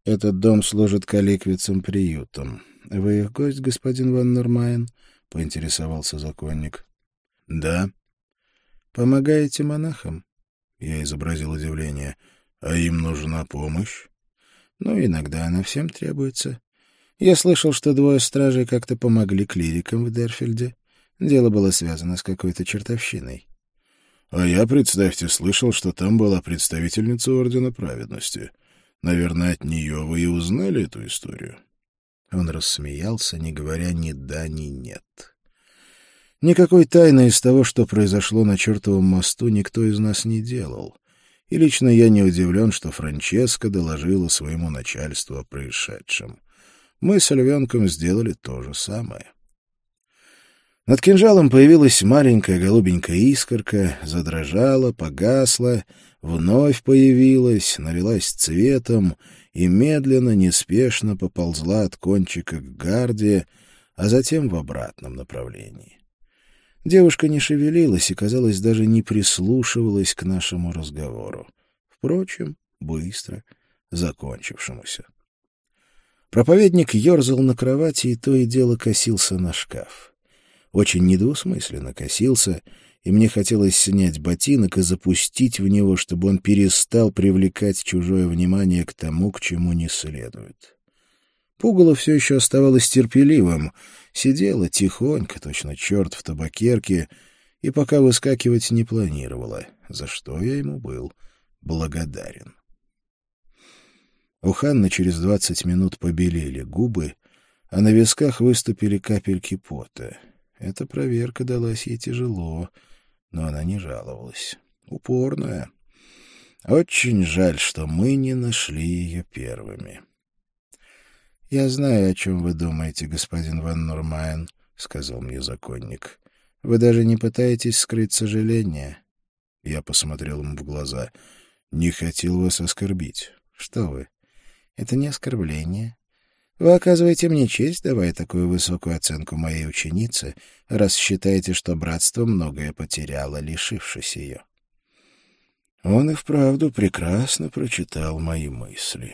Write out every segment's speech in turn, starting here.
Этот дом служит каликвицам-приютом. Вы их гость, господин Ван Нормайен? — поинтересовался законник. — Да. — Помогаете монахам? Я изобразил удивление. — А им нужна помощь? — Ну, иногда она всем требуется. Я слышал, что двое стражей как-то помогли клирикам в Дерфельде. Дело было связано с какой-то чертовщиной. — А я, представьте, слышал, что там была представительница Ордена Праведности. Наверное, от нее вы и узнали эту историю? Он рассмеялся, не говоря ни да, ни нет. Никакой тайны из того, что произошло на чертовом мосту, никто из нас не делал. И лично я не удивлен, что Франческа доложила своему начальству о происшедшем. Мы с львенком сделали то же самое. Над кинжалом появилась маленькая голубенькая искорка, задрожала, погасла, вновь появилась, налилась цветом и медленно, неспешно поползла от кончика к гарде, а затем в обратном направлении. Девушка не шевелилась и, казалось, даже не прислушивалась к нашему разговору. Впрочем, быстро закончившемуся. Проповедник ерзал на кровати и то и дело косился на шкаф. Очень недвусмысленно косился, и мне хотелось снять ботинок и запустить в него, чтобы он перестал привлекать чужое внимание к тому, к чему не следует. Пугало все еще оставалось терпеливым, сидела тихонько, точно черт в табакерке, и пока выскакивать не планировала, за что я ему был благодарен. У Ханны через 20 минут побелели губы, а на висках выступили капельки пота. Эта проверка далась ей тяжело, но она не жаловалась. Упорная. Очень жаль, что мы не нашли ее первыми. — Я знаю, о чем вы думаете, господин Ван Нормайен, — сказал мне законник. — Вы даже не пытаетесь скрыть сожаление. Я посмотрел ему в глаза. — Не хотел вас оскорбить. — Что вы? Это не оскорбление. Вы оказываете мне честь, давая такую высокую оценку моей ученице, раз считаете, что братство многое потеряло, лишившись ее. Он и вправду прекрасно прочитал мои мысли.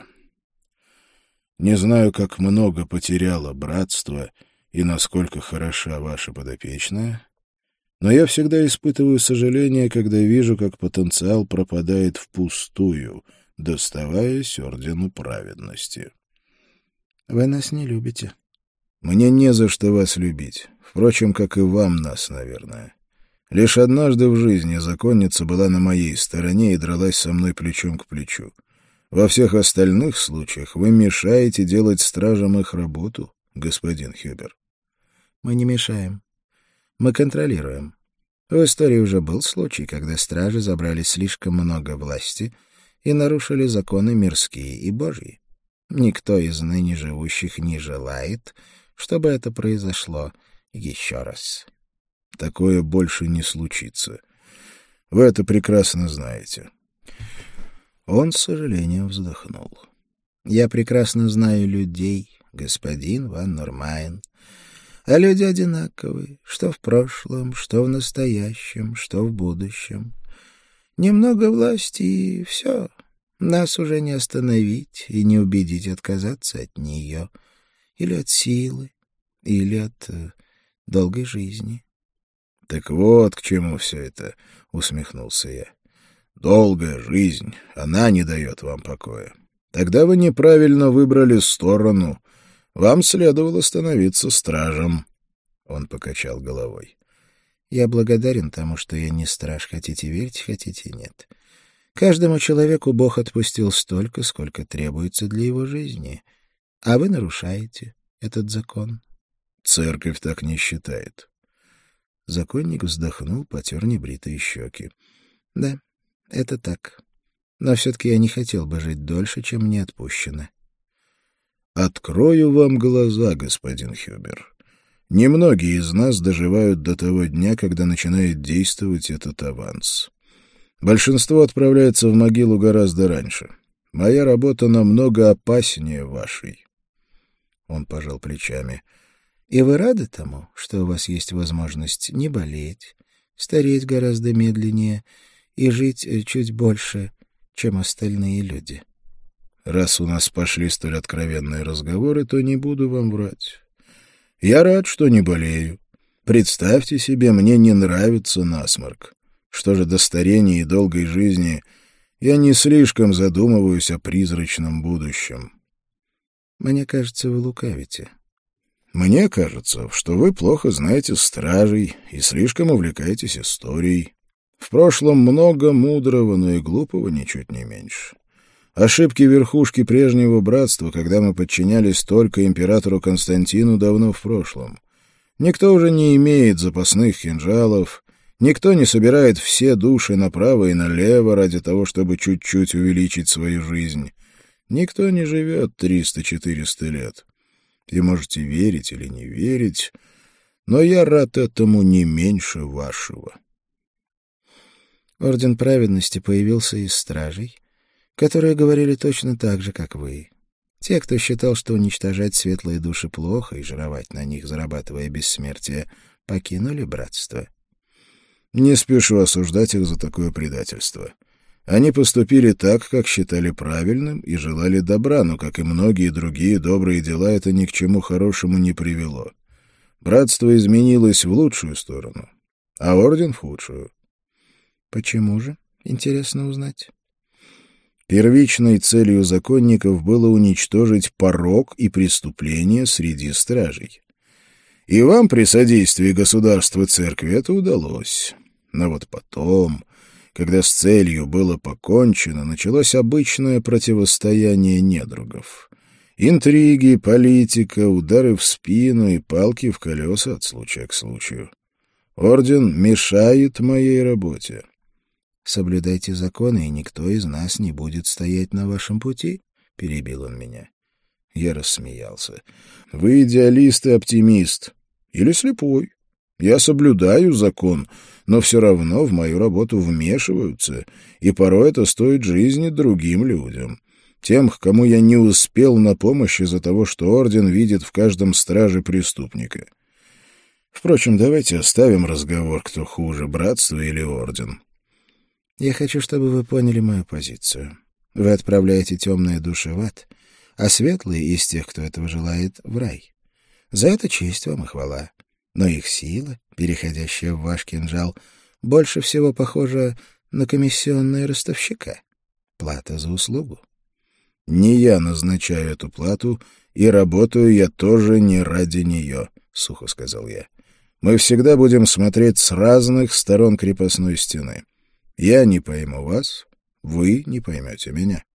Не знаю, как много потеряло братство и насколько хороша ваша подопечная, но я всегда испытываю сожаление, когда вижу, как потенциал пропадает впустую, доставаясь Ордену Праведности. Вы нас не любите. Мне не за что вас любить. Впрочем, как и вам нас, наверное. Лишь однажды в жизни законница была на моей стороне и дралась со мной плечом к плечу. Во всех остальных случаях вы мешаете делать стражам их работу, господин Хюбер. Мы не мешаем. Мы контролируем. В истории уже был случай, когда стражи забрали слишком много власти и нарушили законы мирские и божьи. Никто из ныне живущих не желает, чтобы это произошло еще раз. Такое больше не случится. Вы это прекрасно знаете. Он с сожалением вздохнул. Я прекрасно знаю людей, господин Ван Нормайен. А люди одинаковы, что в прошлом, что в настоящем, что в будущем. Немного власти, и все. Нас уже не остановить и не убедить отказаться от нее. Или от силы, или от долгой жизни. — Так вот к чему все это, — усмехнулся я. — Долгая жизнь, она не дает вам покоя. Тогда вы неправильно выбрали сторону. Вам следовало становиться стражем. Он покачал головой. — Я благодарен тому, что я не страж, хотите верьте, хотите нет. Каждому человеку Бог отпустил столько, сколько требуется для его жизни. А вы нарушаете этот закон. Церковь так не считает. Законник вздохнул, потер небритые щеки. Да, это так. Но все-таки я не хотел бы жить дольше, чем мне отпущено. Открою вам глаза, господин Хюбер. Немногие из нас доживают до того дня, когда начинает действовать этот аванс. Большинство отправляется в могилу гораздо раньше. Моя работа намного опаснее вашей. Он пожал плечами. И вы рады тому, что у вас есть возможность не болеть, стареть гораздо медленнее и жить чуть больше, чем остальные люди? Раз у нас пошли столь откровенные разговоры, то не буду вам врать. Я рад, что не болею. Представьте себе, мне не нравится насморк. Что же до старения и долгой жизни, я не слишком задумываюсь о призрачном будущем. Мне кажется, вы лукавите. Мне кажется, что вы плохо знаете стражей и слишком увлекаетесь историей. В прошлом много мудрого, но и глупого ничуть не меньше. Ошибки верхушки прежнего братства, когда мы подчинялись только императору Константину, давно в прошлом. Никто уже не имеет запасных кинжалов, никто не собирает все души направо и налево ради того, чтобы чуть-чуть увеличить свою жизнь. Никто не живет 300-400 лет. И можете верить или не верить, но я рад этому не меньше вашего. Орден праведности появился из стражей, которые говорили точно так же, как вы. Те, кто считал, что уничтожать светлые души плохо и жировать на них, зарабатывая бессмертие, покинули братство. Не спешу осуждать их за такое предательство. Они поступили так, как считали правильным, и желали добра, но, как и многие другие добрые дела, это ни к чему хорошему не привело. Братство изменилось в лучшую сторону, а орден — в худшую. Почему же? Интересно узнать. Первичной целью законников было уничтожить порок и преступления среди стражей. И вам при содействии государства и церкви это удалось. Но вот потом, когда с целью было покончено, началось обычное противостояние недругов. Интриги, политика, удары в спину и палки в колеса от случая к случаю. Орден мешает моей работе. «Соблюдайте законы, и никто из нас не будет стоять на вашем пути», — перебил он меня. Я рассмеялся. «Вы идеалист и оптимист. Или слепой. Я соблюдаю закон, но все равно в мою работу вмешиваются, и порой это стоит жизни другим людям. Тем, к кому я не успел на помощь из-за того, что орден видит в каждом страже преступника. Впрочем, давайте оставим разговор, кто хуже, братство или орден. Я хочу, чтобы вы поняли мою позицию. Вы отправляете темные души в ад, а светлые из тех, кто этого желает, в рай. За это честь вам и хвала. Но их сила, переходящая в ваш кинжал, больше всего похожа на комиссионные ростовщика. Плата за услугу. Не я назначаю эту плату, и работаю я тоже не ради нее, — сухо сказал я. Мы всегда будем смотреть с разных сторон крепостной стены. Я не пойму вас, вы не поймете меня.